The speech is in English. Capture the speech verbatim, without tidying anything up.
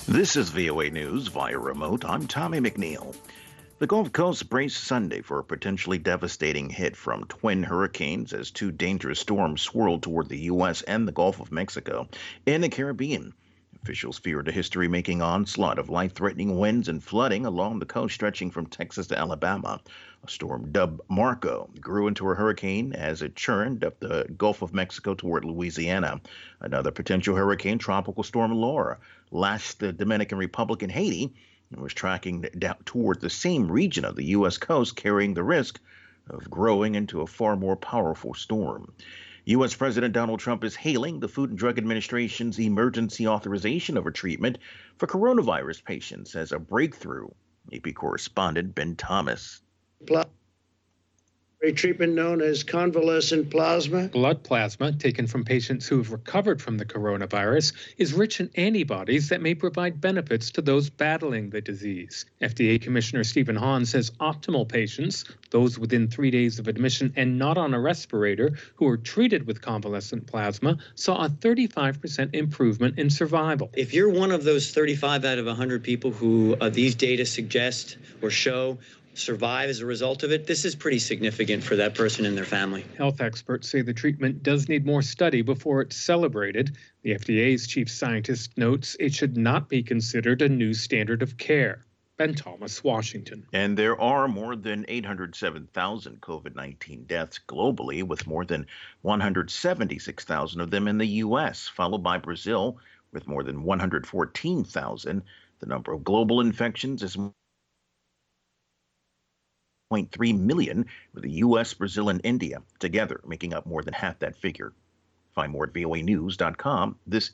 This is V O A News via remote. I'm Tommy McNeil. The Gulf Coast braced Sunday for a potentially devastating hit from twin hurricanes as two dangerous storms swirled toward the U S and the Gulf of Mexico in the Caribbean. Officials feared a history-making onslaught of life-threatening winds and flooding along the coast stretching from Texas to Alabama. A storm dubbed Marco grew into a hurricane as it churned up the Gulf of Mexico toward Louisiana. Another potential hurricane, Tropical Storm Laura, lashed the Dominican Republic and Haiti and was tracking down toward the same region of the U S coast, carrying the risk of growing into a far more powerful storm. U S. President Donald Trump is hailing the Food and Drug Administration's emergency authorization of a treatment for coronavirus patients as a breakthrough. A P correspondent Ben Thomas. A treatment known as convalescent plasma. Blood plasma taken from patients who have recovered from the coronavirus is rich in antibodies that may provide benefits to those battling the disease. F D A Commissioner Stephen Hahn says optimal patients, those within three days of admission and not on a respirator, who are treated with convalescent plasma, saw a thirty-five percent improvement in survival. If you're one of those thirty-five out of one hundred people who uh, these data suggest or show survive as a result of it, this is pretty significant for that person and their family. Health experts say the treatment does need more study before it's celebrated. The F D A's chief scientist notes it should not be considered a new standard of care. Ben Thomas, Washington. And there are more than eight hundred seven thousand COVID nineteen deaths globally, with more than one hundred seventy-six thousand of them in the U S, followed by Brazil with more than one hundred fourteen thousand. The number of global infections is one point three million, with the U S, Brazil, and India together making up more than half that figure. Find more at V O A news dot com. This